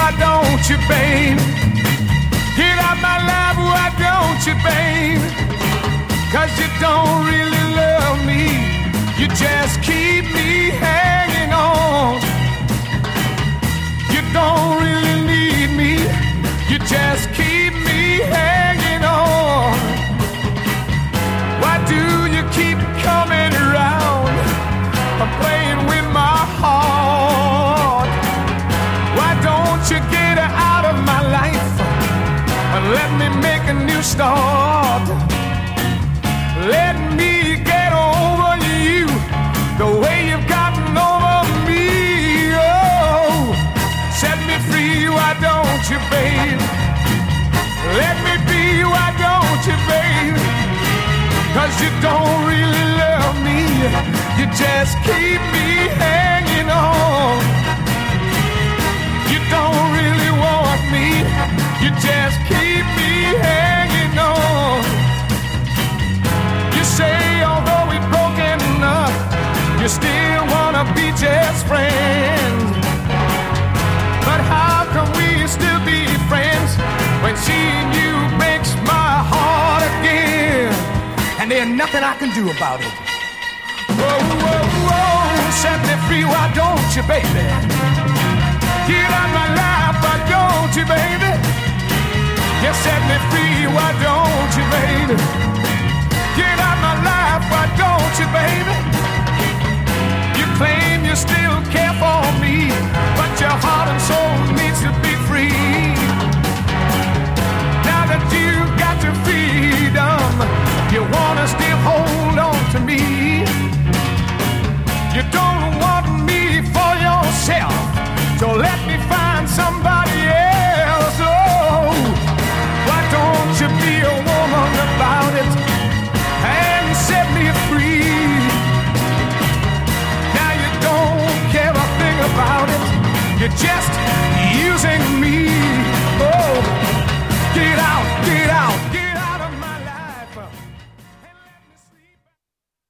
why don't you, babe? Get out my life, why don't you, babe? 'Cause you don't really love me. You just keep me hanging on. You don't really need me. You just keep me hanging on. Why do you keep coming around? I'm playing with my heart. Why don't you get out of my life and let me make a new start? Let me get over you the way you've gotten over me. Oh, set me free, why don't you, babe? Let me be, why don't you, babe? 'Cause you don't really love me. You just keep me hanging on. You don't really want me. You just keep me hanging on. You say although we've broken up, you still wanna be just friends. But how can we still be friends when seeing you breaks my heart again? And there's nothing I can do about it. Whoa, whoa, whoa, set me free, why don't you, baby? Get out my life, why don't you, baby? You set me free, why don't you, baby? Get out my life, why don't you, baby? You claim you still care for me, but your heart and soul needs to be free. Now that you got your freedom, you wanna still hold on to me. You don't want me for yourself, so let me find somebody else. Oh, why don't you be a woman about it and set me free? Now you don't care a thing about it. You're just using